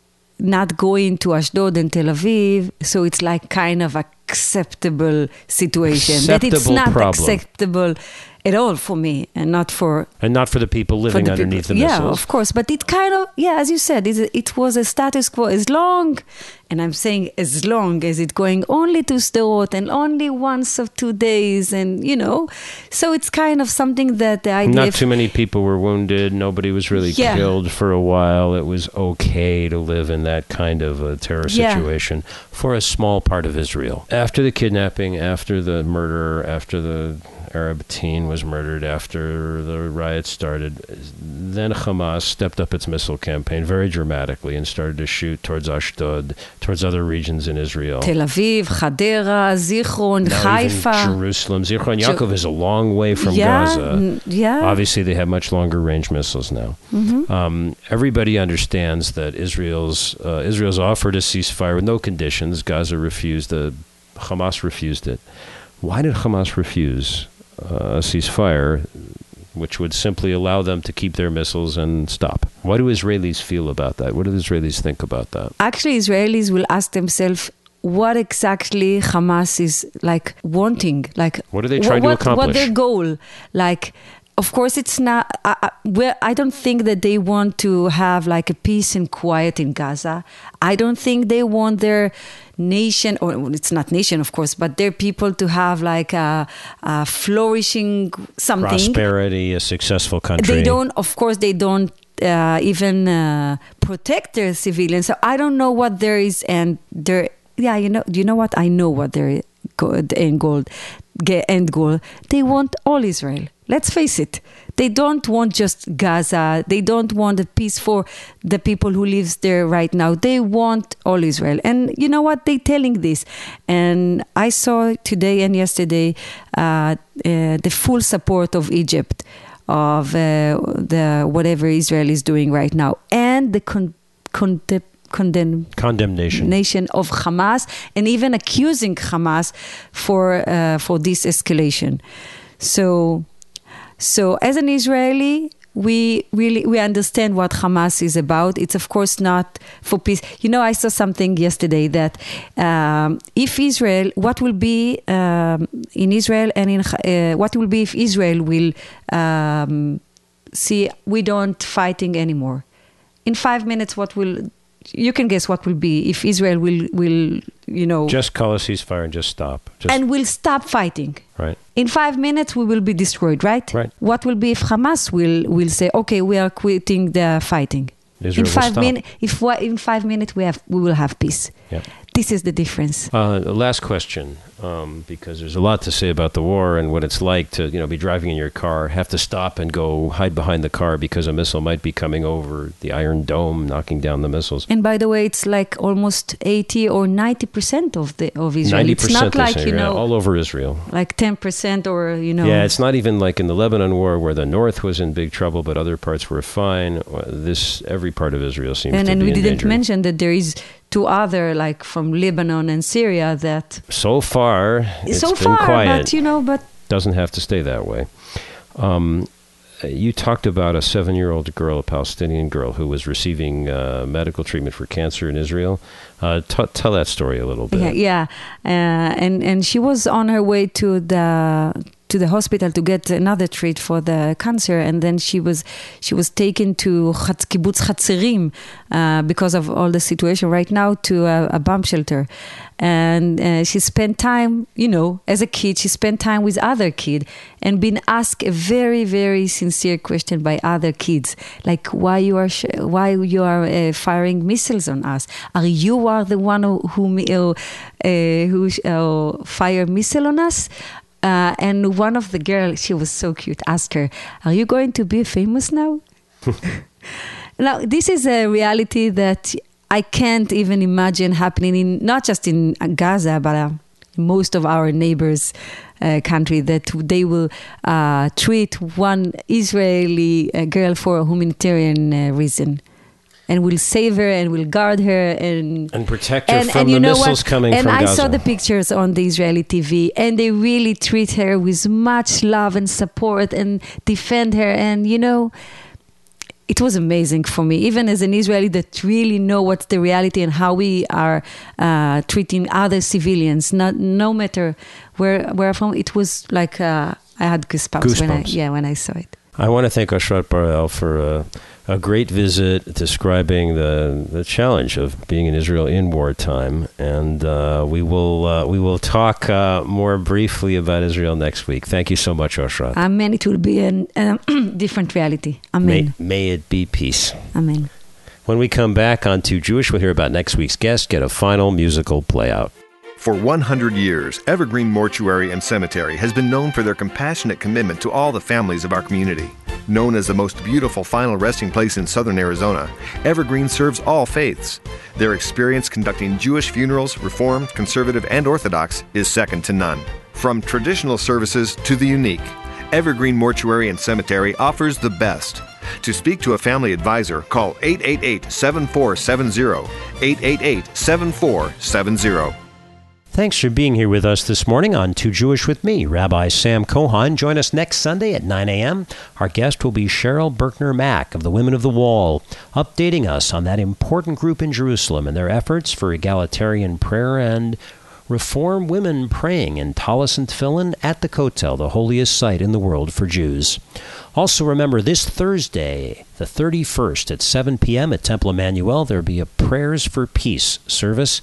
not going to Ashdod and Tel Aviv, so it's like kind of acceptable situation. Acceptable that it's not problem. acceptable at all for me, and not for And not for the people living the underneath people. the Yeah, missiles. of course. But it kind of, yeah, as you said, it, it was a status quo as long, and I'm saying as long as it going only to Sderot and only once or two days, and you know, so it's kind of something that the idea. Not too many people were wounded. Nobody was really Yeah. killed for a while. It was okay to live in that kind of a terror Yeah. situation for a small part of Israel. After the kidnapping, after the murder, after the Arab teen was murdered, after the riots started, then Hamas stepped up its missile campaign very dramatically and started to shoot towards Ashdod, towards other regions in Israel. Tel Aviv, Hadera, Zichron, Now Haifa. even Jerusalem. Zichron Yaakov is a long way from yeah, Gaza. n- yeah. Obviously, they have much longer range missiles now. Mm-hmm. Um, everybody understands that Israel's uh, Israel's offered a ceasefire with no conditions. Gaza refused. The Hamas refused it. Why did Hamas refuse uh, a ceasefire, which would simply allow them to keep their missiles and stop? What do Israelis feel about that? What do the Israelis think about that? Actually, Israelis will ask themselves what exactly Hamas is like wanting, like What are they trying to what, accomplish? What their goal? Like, of course, it's not. I, I, well, I don't think that they want to have like a peace and quiet in Gaza. I don't think they want their nation, or well, it's not nation, of course, but their people to have like a, a flourishing something. Prosperity, a successful country. They don't, of course, they don't uh, even uh, protect their civilians. So I don't know what there is, and there. Yeah, you know, do you know what? I know what their go- the end goal, ge- end goal. They want all Israel. Let's face it. They don't want just Gaza. They don't want a peace for the people who lives there right now. They want all Israel. And you know what? They're telling this. And I saw today and yesterday uh, uh, the full support of Egypt, of uh, the whatever Israel is doing right now, and the con- con- condemn condemnation nation of Hamas, and even accusing Hamas for uh, for this escalation. So So as an Israeli, we really we understand what Hamas is about. It's of course not for peace. You know, I saw something yesterday that um, if Israel, what will be um, in Israel and in uh, what will be if Israel will um, see we don't fighting anymore. In five minutes, what will you can guess what will be if Israel will will you know just call a ceasefire and just stop, just, and will stop fighting. Right. In five minutes, we will be destroyed, right? Right. What will be if Hamas will, will say, okay, we are quitting the fighting? Israel in five will stop. minutes, if wa- in five minutes we have, we will have peace. Yeah. This is the difference. Uh, last question, um, because there's a lot to say about the war and what it's like to, you know, be driving in your car, have to stop and go hide behind the car because a missile might be coming over the Iron Dome, knocking down the missiles. And by the way, it's like almost eighty or ninety percent of the of Israel. ninety It's percent not like say, you yeah, know all over Israel. like ten percent or you know. Yeah, it's not even like in the Lebanon war where the north was in big trouble, but other parts were fine. This every part of Israel seems and to and be we in didn't danger. mention that there is two other like from Lebanon and Syria that So far, it's so been far, quiet. but you know, but Doesn't have to stay that way. Um, you talked about a seven-year-old girl, a Palestinian girl, who was receiving uh, medical treatment for cancer in Israel. Uh, t- tell that story a little bit. yeah, yeah. Uh, and and she was on her way to the to the hospital to get another treat for the cancer, and then she was she was taken to Chatz, Kibbutz Hatzerim uh, because of all the situation right now to a, a bomb shelter, and uh, she spent time, you know, as a kid, she spent time with other kid and been asked a very very sincere question by other kids, like why you are sh- why you are uh, firing missiles on us? Are you are the one who who, uh, who uh, fire missile on us? Uh, and one of the girls, she was so cute, asked her, are you going to be famous now? Now, this is a reality that I can't even imagine happening in, not just in Gaza, but uh, most of our neighbors' uh, country, that they will uh, treat one Israeli uh, girl for a humanitarian uh, reason. And will save her and will guard her and And protect her and, from and the you know missiles what? coming and from I Gaza. saw the pictures on the Israeli T V, and they really treat her with much love and support and defend her. And you know, it was amazing for me, even as an Israeli that really know what's the reality and how we are uh, treating other civilians. Not no matter where where from. It was like uh, I had goosebumps, when I Goosebumps. yeah when I saw it. I want to thank Oshrat Barel for a, a great visit describing the the challenge of being in Israel in wartime, and uh, we will uh, we will talk uh, more briefly about Israel next week. Thank you so much, Oshrat. Amen. It will be a um, different reality. May, Amen. may it be peace. Amen. When we come back on To Jewish, we'll hear about next week's guest, get a final musical play out. For one hundred years, Evergreen Mortuary and Cemetery has been known for their compassionate commitment to all the families of our community. Known as the most beautiful final resting place in southern Arizona, Evergreen serves all faiths. Their experience conducting Jewish funerals, Reformed, Conservative, and Orthodox, is second to none. From traditional services to the unique, Evergreen Mortuary and Cemetery offers the best. To speak to a family advisor, call eight eight eight, seven four seven zero, eight eight eight, seven four seven zero. Thanks for being here with us this morning on To Jewish with me, Rabbi Sam Cohan. Join us next Sunday at nine a.m. Our guest will be Cheryl Berkner-Mack of the Women of the Wall, updating us on that important group in Jerusalem and their efforts for egalitarian prayer and Reform women praying in Talis and Tefillin at the Kotel, the holiest site in the world for Jews. Also remember, this Thursday, the thirty-first at seven p.m. at Temple Emmanuel, there will be a Prayers for Peace service.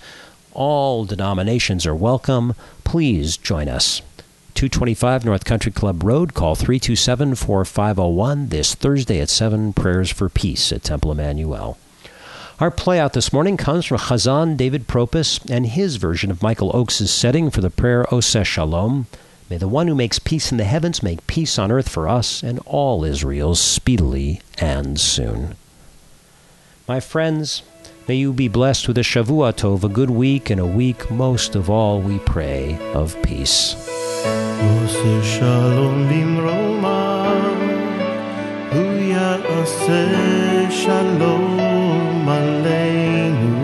All denominations are welcome. Please join us. two twenty-five North Country Club Road. Call three two seven, four five zero one this Thursday at seven. Prayers for Peace at Temple Emmanuel. Our play out this morning comes from Chazan David Propus and his version of Michael Oakes' setting for the prayer Oseh Shalom. May the one who makes peace in the heavens make peace on earth for us and all Israel speedily and soon. My friends, may you be blessed with a Shavua Tov, a good week, and a week, most of all, we pray, of peace. Oseh Shalom bimroma, hu ya'aseh shalom aleinu.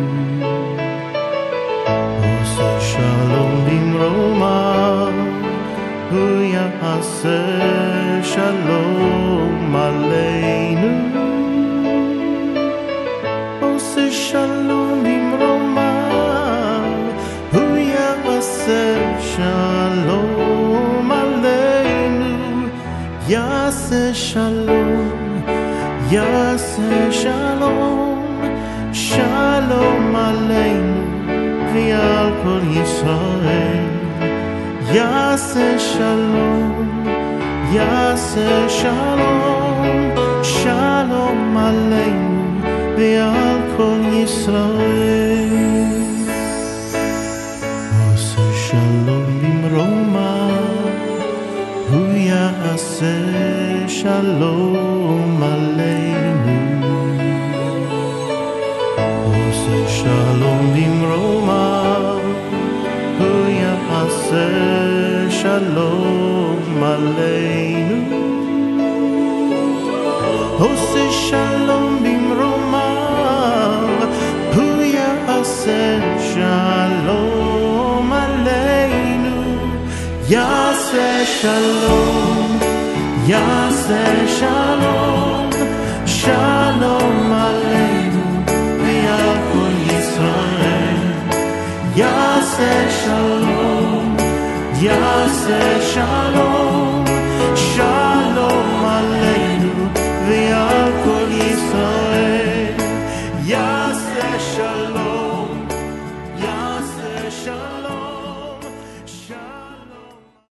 Oseh Shalom bimroma, hu ya'aseh shalom aleinu. Ose shalom bimromav, hu yaseh shalom aleinu. Yaseh shalom, yaseh shalom, shalom aleinu v'al kol Yisrael. Yaseh shalom, yaseh shalom, shalom aleinu v'al kol Yisrael. Ose shalom bimroma, hu yaseh shalom aleinu. Ose shalom bimroma, hu yaseh shalom aleinu. Ose shalom bimromav, hu yaseh shalom aleinu. Yaseh shalom, yaseh shalom, shalom aleinu v'al kol Yisrael. Yaseh shalom, yaseh shalom, shalom aleinu